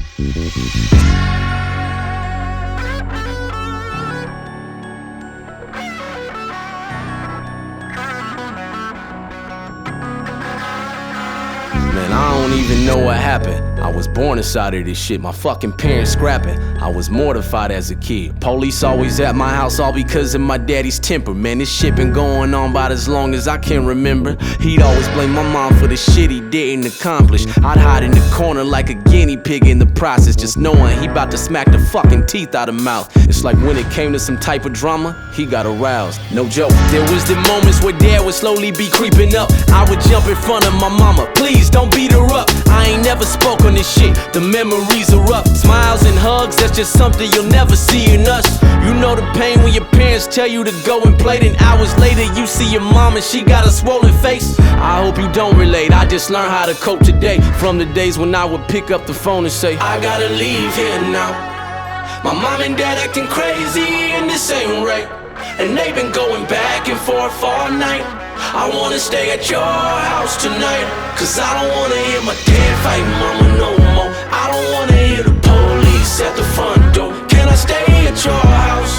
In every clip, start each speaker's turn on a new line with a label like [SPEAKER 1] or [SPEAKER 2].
[SPEAKER 1] Man, I don't even know what happened. I was born inside of this shit, my fucking parents scrapping. I was mortified as a kid. Police always at my house, all because of my daddy's temper. Man, this shit been going on about as long as I can remember. He'd always blame my mom for the shit he didn't accomplish. I'd hide in the corner like a guinea pig in the process, just knowing he about to smack the fucking teeth out of mouth. It's like when it came to some type of drama, he got aroused. No joke. There was the moments where dad would slowly be creeping up. I would jump in front of my mama, please don't beat her up. I ain't never spoke on this shit, the memories are rough. Smiles and hugs, that's just something you'll never see in us. You know the pain when your parents tell you to go and play, then hours later you see your mom and she got a swollen face. I hope you don't relate, I just learned how to cope today. From the days when I would pick up the phone and say, I gotta leave here now. My mom and dad acting crazy and this ain't right, and they've been going back and forth all night. I wanna stay at your house tonight, cause I don't wanna hear my dad fight mama no more. I don't wanna hear the police at the front door. Can I stay at your house?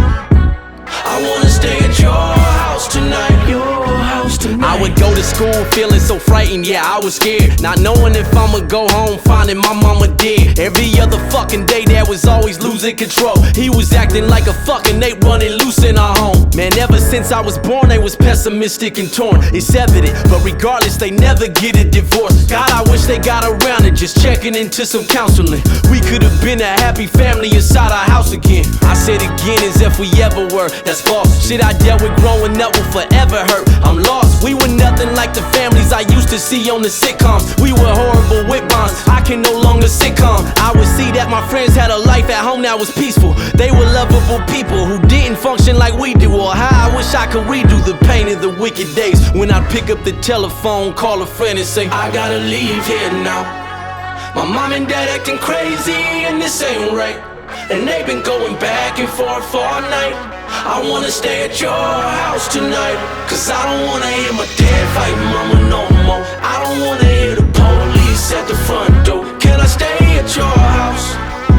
[SPEAKER 1] I wanna stay at your house tonight. Your house tonight. I would go to school feeling so frightened, yeah, I was scared. Not knowing if I'ma go home finding my mama dead. Every other fucking day dad was always losing control. He was acting like a fucking ape running loose in our home. Man, ever since I was born they was pessimistic and torn. It's evident, but regardless they never get a divorce. God, I wish they got around to just checking into some counseling. We could have been a happy family inside our house again. I said again as if we ever were, that's false. Shit I dealt with growing up will forever hurt. I'm lost. We were nothing like the families I used to see on the sitcoms. We were horrible with bonds, I can no longer sit calm. I would see that my friends had a life at home that was peaceful. They were lovable people who didn't function like we do. Or how I wish I could redo the pain of the wicked days when I'd pick up the telephone, call a friend and say, I gotta leave here now. My mom and dad acting crazy and this ain't right, and they've been going back and forth all night. I wanna stay at your house tonight, cause I don't wanna hear my dad fight mama no more. I don't wanna hear the police at the front door. Can I stay at your house?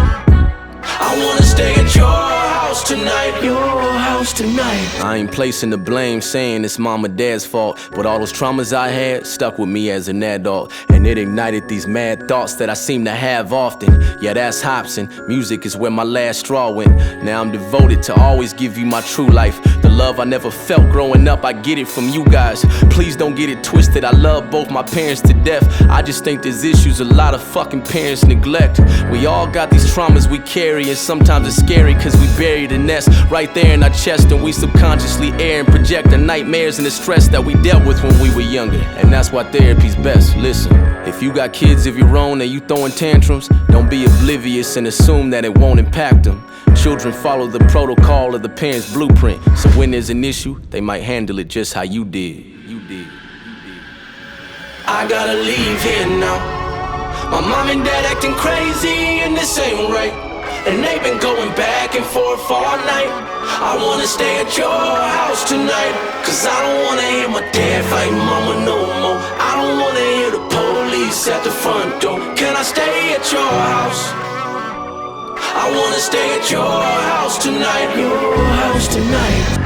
[SPEAKER 1] I wanna stay at your house tonight. Your house tonight. I ain't placing the blame, saying it's mom or dad's fault, but all those traumas I had stuck with me as an adult, and it ignited these mad thoughts that I seem to have often. Yeah, that's Hobson. Music is where my last straw went. Now I'm devoted to always give you my true life. The love I never felt growing up, I get it from you guys. Please don't get it twisted, I love both my parents to death. I just think there's issues a lot of fucking parents neglect. We all got these traumas we carry, and sometimes it's scary cause we bury the nest right there in our chest, and we subconsciously air and project the nightmares and the stress that we dealt with when we were younger. And that's why therapy's best. Listen, if you got kids of your own and you throwing tantrums, don't be oblivious and assume that it won't impact them. Children follow the protocol of the parents' blueprint, so when there's an issue, they might handle it just how you did. I gotta leave here now. My mom and dad acting crazy and this ain't right, and they've been going back and forth all night. I wanna stay at your house tonight, cause I don't wanna hear my dad fight mama no more. I don't wanna hear the police at the front door. Can I stay at your house? I wanna stay at your house tonight. Your house tonight.